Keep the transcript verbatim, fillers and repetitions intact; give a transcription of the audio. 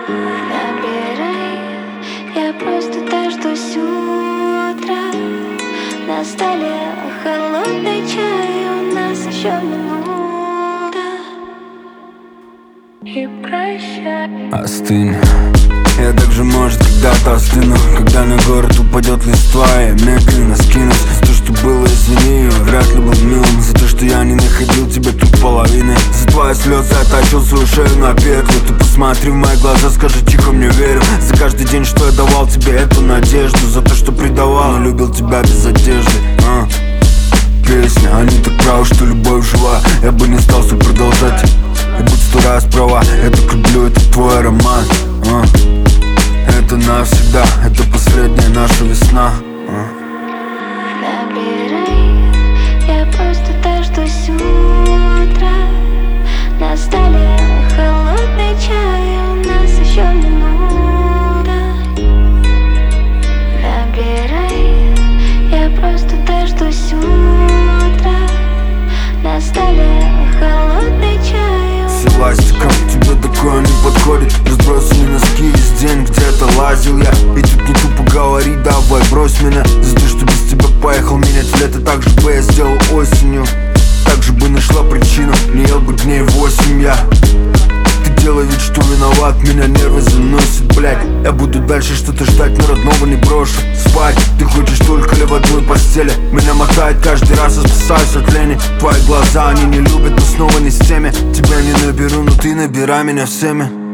Набирай, я просто дождусь утра. На столе холодный чай, у нас еще минута. И прощай. Остынь. Я также, может, когда-то остыну, когда на город упадет листва. Я медленно скинусь. То, что было, извини, вряд ли был милым. За то, что я не находил тебя тут половины. За твои слезы я тащил свою шею на петлю. Ты посмотри в мои глаза, скажи тихо, мне верю. За каждый день, что я давал тебе эту надежду. За то, что предавал, но любил тебя без одежды. а. Песня, они так правы, что любовь жива. Я бы не стал все продолжать. И будь сто раз права, я так люблю этот твой аромат. а. Это навсегда, это последняя наша весна. а. Набирай, я просто дождусь утра. На столе холодный чай, у нас еще минута. Набирай, я просто дождусь утра. На столе холодный чай. С эластиком тебе такое не подходит. Разбросанные носки весь день, где-то лазил я. И тут не тупо говори, давай брось меня. За то, что без тебя поехал менять лето. Так же бы я сделал осенью. Так же бы нашла причину. Не ел бы дней восемь я. Ты делай вид, что виноват, меня нервы заносит, блядь. Я буду дальше что-то ждать, но родного не брошу. Спать ты хочешь только ли в одной постели. Меня мотает каждый раз, я спасаюсь от лени. Твои глаза, они не любят, но снова не с теми. Тебя не наберу, но ты набирай меня всеми.